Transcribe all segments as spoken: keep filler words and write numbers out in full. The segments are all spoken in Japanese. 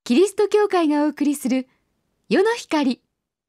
キリスト教会がお送りする世の光。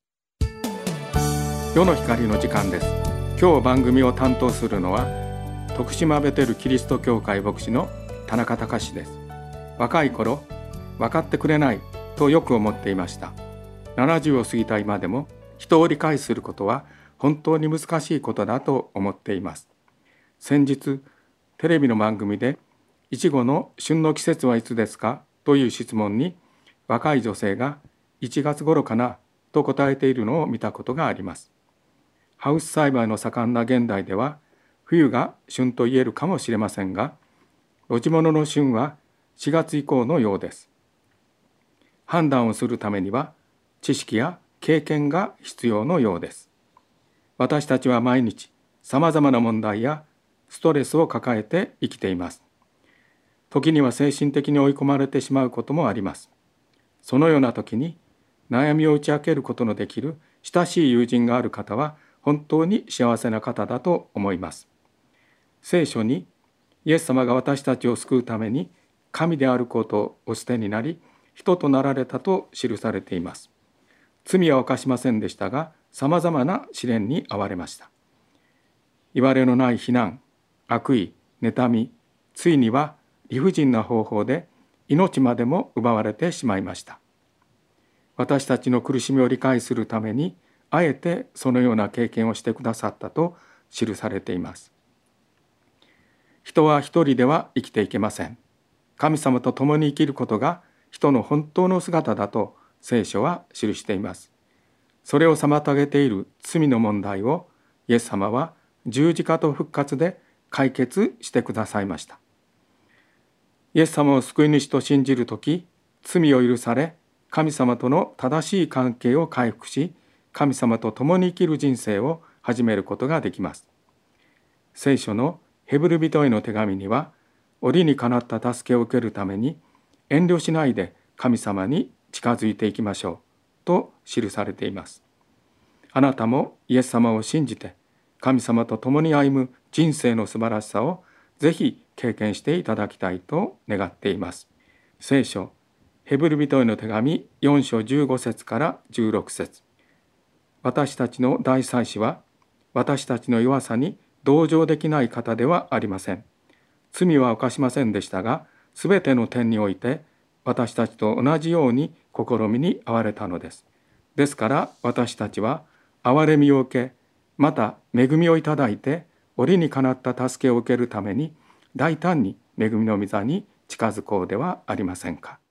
世の光の時間です。今日番組を担当するのは徳島ベテルキリスト教会牧師の田中隆です。若い頃分かってくれないとよく思っていました。ななじゅうを過ぎた今でも人を理解することは本当に難しいことだと思っています。先日テレビの番組でいちごの旬の季節はいつですかという質問に若い女性がいちがつ頃かなと答えているのを見たことがあります。ハウス栽培の盛んな現代では冬が旬と言えるかもしれませんが、露地物の旬はしがつ以降のようです。判断をするためには知識や経験が必要のようです。私たちは毎日さまざまな問題やストレスを抱えて生きています。時には精神的に追い込まれてしまうこともあります。そのような時に悩みを打ち明けることのできる親しい友人がある方は本当に幸せな方だと思います。聖書にイエス様が私たちを救うために神であることをお捨てになり人となられたと記されています。罪は犯しませんでしたが、さまざまな試練に遭われました。いわれのない非難、悪意、妬み、ついには理不尽な方法で命までも奪われてしまいました。私たちの苦しみを理解するために、あえてそのような経験をしてくださったと記されています。人は一人では生きていけません。神様と共に生きることが人の本当の姿だと聖書は記しています。それを妨げている罪の問題をイエス様は十字架と復活で解決してくださいました。イエス様を救い主と信じるとき、罪を許され、神様との正しい関係を回復し、神様と共に生きる人生を始めることができます。聖書のヘブル人への手紙には、折にかなった助けを受けるために、遠慮しないで神様に近づいていきましょうと記されています。あなたもイエス様を信じて、神様と共に歩む人生の素晴らしさをぜひ経験していただきたいと願っています。聖書ヘブル人への手紙よん章じゅうご節からじゅうろく節。私たちの大祭司は私たちの弱さに同情できない方ではありません。罪は犯しませんでしたが、すべての点において私たちと同じように試みに遭われたのです。ですから私たちは憐れみを受け、また恵みをいただいて、折にかなった助けを受けるために大胆に恵みの御座に近づこうではありませんか。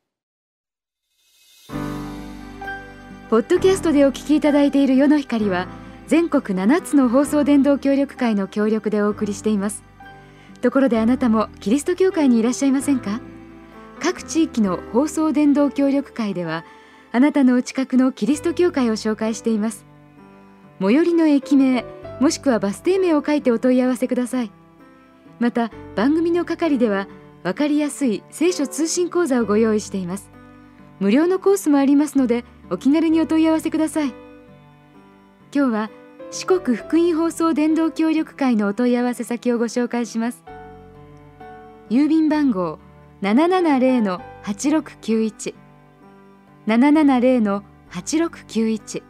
ポッドキャストでお聞きいただいている世の光は全国ななつの放送伝道協力会の協力でお送りしています。ところであなたもキリスト教会にいらっしゃいませんか？各地域の放送伝道協力会ではあなたのお近くのキリスト教会を紹介しています。最寄りの駅名もしくはバス停名を書いてお問い合わせください。また番組の係では分かりやすい聖書通信講座をご用意しています。無料のコースもありますのでお気軽にお問い合わせください。今日は四国福音放送伝道協力会のお問い合わせ先をご紹介します。郵便番号 ななななゼロ はちろくきゅういち ななななゼロ はちろくきゅういち、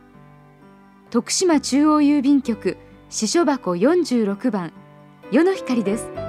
徳島中央郵便局支所箱よんじゅうろくばん、世の光です。